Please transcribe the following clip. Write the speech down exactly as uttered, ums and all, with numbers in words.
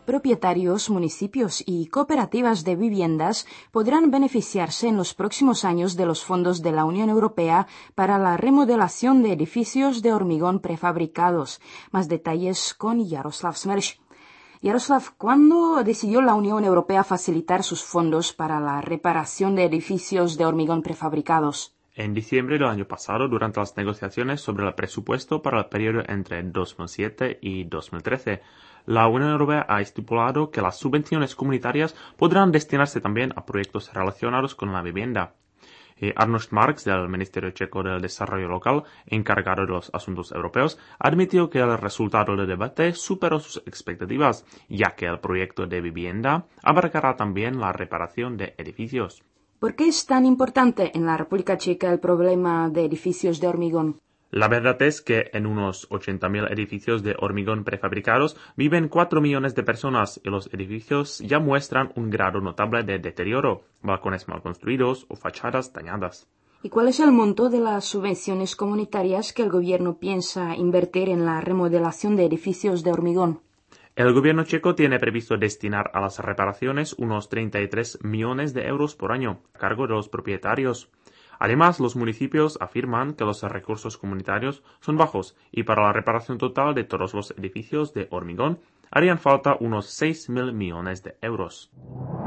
Propietarios, municipios y cooperativas de viviendas podrán beneficiarse en los próximos años de los fondos de la Unión Europea para la remodelación de edificios de hormigón prefabricados. Más detalles con Jaroslav Smerš. Jaroslav, ¿cuándo decidió la Unión Europea facilitar sus fondos para la reparación de edificios de hormigón prefabricados? En diciembre del año pasado, durante las negociaciones sobre el presupuesto para el periodo entre dos mil siete y dos mil trece, la Unión Europea ha estipulado que las subvenciones comunitarias podrán destinarse también a proyectos relacionados con la vivienda. Eh, Arnošt Marks, del Ministerio Checo del Desarrollo Local, encargado de los asuntos europeos, admitió que el resultado del debate superó sus expectativas, ya que el proyecto de vivienda abarcará también la reparación de edificios. ¿Por qué es tan importante en la República Checa el problema de edificios de hormigón? La verdad es que en unos ochenta mil edificios de hormigón prefabricados viven cuatro millones de personas y los edificios ya muestran un grado notable de deterioro, balcones mal construidos o fachadas dañadas. ¿Y cuál es el monto de las subvenciones comunitarias que el gobierno piensa invertir en la remodelación de edificios de hormigón? El gobierno checo tiene previsto destinar a las reparaciones unos treinta y tres millones de euros por año, a cargo de los propietarios. Además, los municipios afirman que los recursos comunitarios son bajos y para la reparación total de todos los edificios de hormigón harían falta unos seis mil millones de euros.